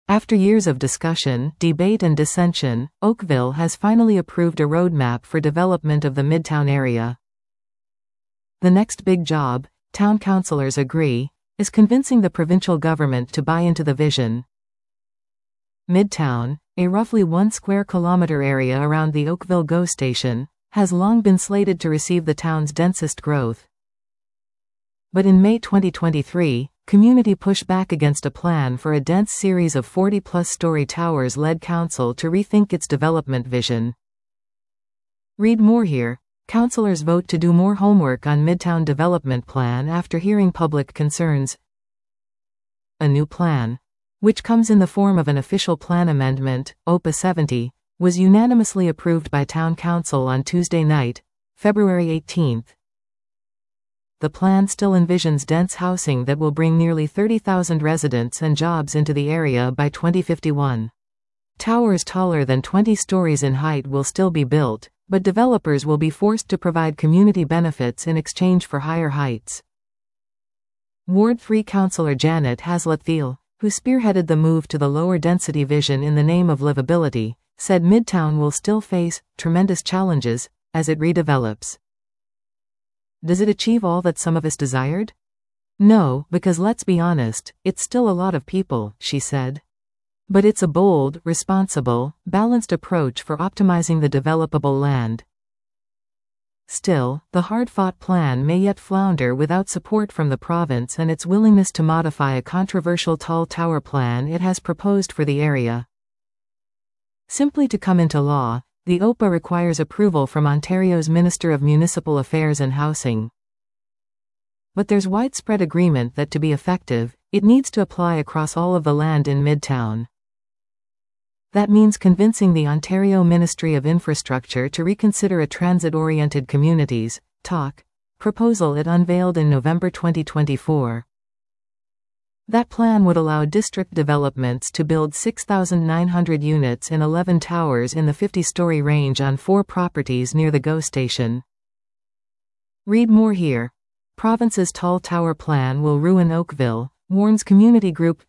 After years of discussion, debate and dissension, Oakville has finally approved a roadmap for development of the Midtown area. The next big job, town councilors agree, is convincing the provincial government to buy into the vision. Midtown, a roughly 1 square kilometer area around the Oakville GO station, has long been slated to receive the town's densest growth. But in May 2023, community pushed back against a plan for a dense series of 40-plus-story towers led council to rethink its development vision. Read more here. Councilors vote to do more homework on Midtown development plan after hearing public concerns. A new plan, which comes in the form of an official plan amendment, OPA 70, was unanimously approved by Town Council on Tuesday night, February 18. The plan still envisions dense housing that will bring nearly 30,000 residents and jobs into the area by 2051. Towers taller than 20 stories in height will still be built, but developers will be forced to provide community benefits in exchange for higher heights. Ward 3 Councillor Janet Haslett-Thiel, who spearheaded the move to the lower density vision in the name of livability, said Midtown will still face tremendous challenges as it redevelops. Does it achieve all that some of us desired? No, because let's be honest, it's still a lot of people, she said. But it's a bold, responsible, balanced approach for optimizing the developable land. Still, the hard-fought plan may yet flounder without support from the province and its willingness to modify a controversial tall tower plan it has proposed for the area. Simply to come into law, the OPA requires approval from Ontario's Minister of Municipal Affairs and Housing. But there's widespread agreement that to be effective, it needs to apply across all of the land in Midtown. That means convincing the Ontario Ministry of Infrastructure to reconsider a transit-oriented communities (TOC) proposal it unveiled in November 2024. That plan would allow district developments to build 6,900 units in 11 towers in the 50-story range on 4 properties near the GO station. Read more here. Province's tall tower plan will ruin Oakville, warns community group.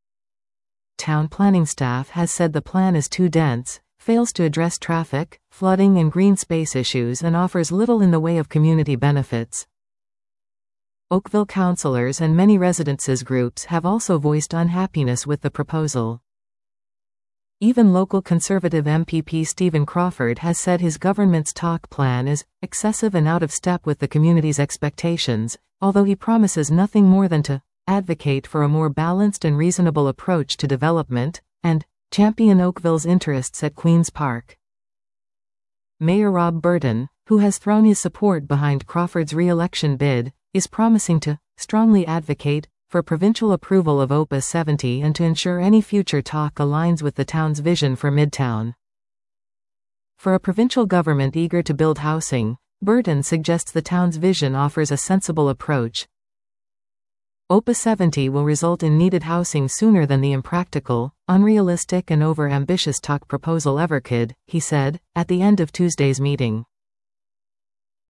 Town planning staff has said the plan is too dense, fails to address traffic, flooding and green space issues and offers little in the way of community benefits. Oakville councillors and many residences groups have also voiced unhappiness with the proposal. Even local Conservative MPP Stephen Crawford has said his government's TOC plan is excessive and out of step with the community's expectations, although he promises nothing more than to advocate for a more balanced and reasonable approach to development, and champion Oakville's interests at Queen's Park. Mayor Rob Burton, who has thrown his support behind Crawford's re-election bid, is promising to strongly advocate for provincial approval of OPA 70 and to ensure any future TOC aligns with the town's vision for Midtown. For a provincial government eager to build housing, Burton suggests the town's vision offers a sensible approach. OPA 70 will result in needed housing sooner than the impractical, unrealistic and over-ambitious TOC proposal ever could, he said, at the end of Tuesday's meeting.